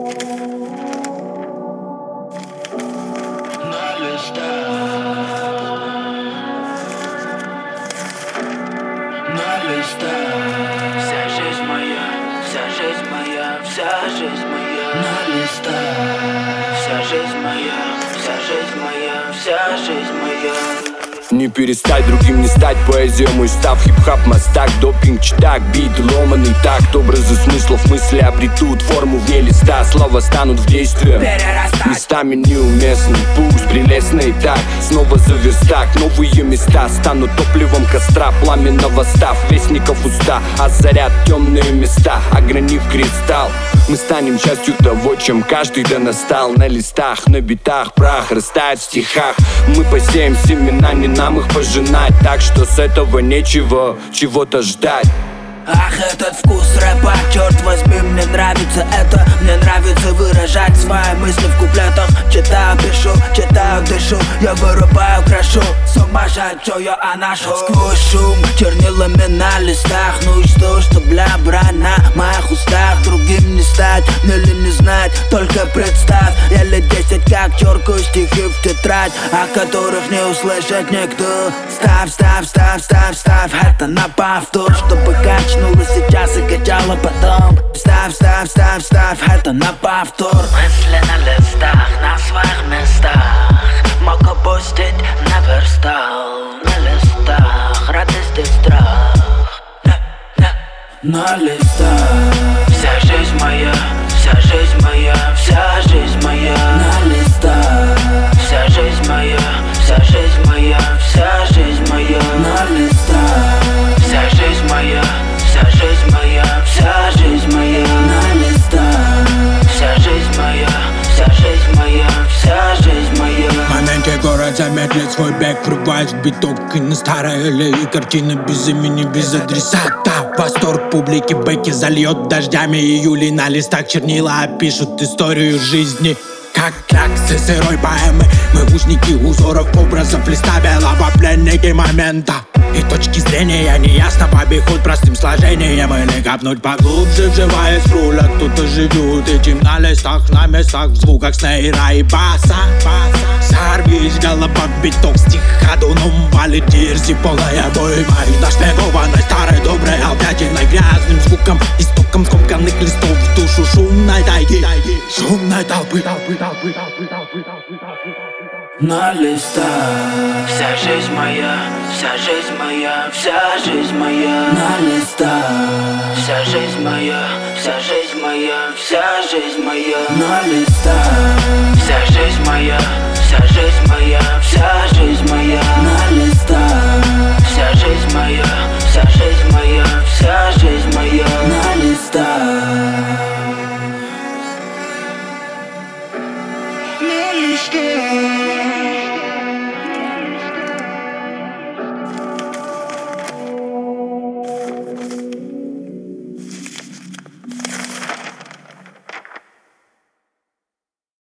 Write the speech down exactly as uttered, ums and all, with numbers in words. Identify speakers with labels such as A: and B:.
A: На листах, на листах, вся жизнь моя, вся жизнь моя, вся жизнь моя. На листах, вся жизнь моя, вся жизнь моя, вся жизнь моя.
B: Не перестать, другим не стать, поэзия мой став. Хип-хап, мастак, допинг, читак, бит, ломаный такт. Образы смыслов, мысли обретут форму вне листа. Слова станут в действие местами неуместны, пусть прелестный так. Снова за верстак, новые места станут топливом костра пламенного став. Вестников уста, озарят темные места, огранив кристалл. Мы станем частью того, чем каждый да настал. На листах, на битах, прах растает в стихах. Мы посеем семена, не нам их пожинать. Так что с этого нечего чего-то ждать.
A: Ах, этот вкус рэпа, черт возьми, мне нравится это. Мне нравится выражать свои мысли в куплетах. Читаю, пишу, читаю, дышу, я вырубаю, крошу. Сумасшедшую анашу. Сквозь шум, чернилами на листах. Ну и что, что, бля, брань на моих устах. Другим не стать, мне ли не знать, только представь. Я лет десять как черкаю стихи в тетрадь, о которых не услышать никто. Ставь, ставь, ставь, ставь, ставь, это на повтор, чтобы качать. Качнула сейчас и качала потом. Ставь, ставь, ставь, ставь, это на повтор.
C: Мысли на листах, на своих местах. Мог упустить, наверстал. На листах, радость и страх.
A: На листах,
C: вся жизнь моя, вся жизнь моя, вся жизнь моя.
A: На листах,
C: вся жизнь моя, вся жизнь моя, вся жизнь моя.
A: На листах,
C: вся жизнь моя, вся жизнь моя, вся жизнь моя.
A: На листах,
C: вся жизнь моя, вся жизнь моя, вся жизнь моя.
D: В моменте город замедлит свой бег, врываясь в биток и на старой аллее. Картина без имени, без адресата. Восторг публики бэки зальет дождями июля. На листах чернила опишут историю жизни. Как кляксы сырой поэмы, мы узники узоров, образов листа белого, пленники момента. И точки зрения неясно, побегут простым сложением. Или копнуть поглубже, вживаясь в руля. Кто-то живет этим на листах, на местах, в звуках снейра и баса. Сорвись, голова в биток, стих ходуном валит дерзи, полная бойма. И нашпигованной старой доброй алпятиной, грязным звуком, истоком скомканных листов в душу шумной тайги, шумной толпы, толпы, толпы, толпы, толпы, толпы, толпы.
A: на листах,
C: вся жизнь моя, вся жизнь моя, вся жизнь моя.
A: На листах,
C: вся жизнь моя, вся жизнь моя, вся жизнь моя.
A: На листах,
C: вся жизнь моя, вся жизнь моя, вся жизнь моя.
A: На листах,
C: вся жизнь моя, вся жизнь моя, вся жизнь моя.
A: На листах,
E: На листах.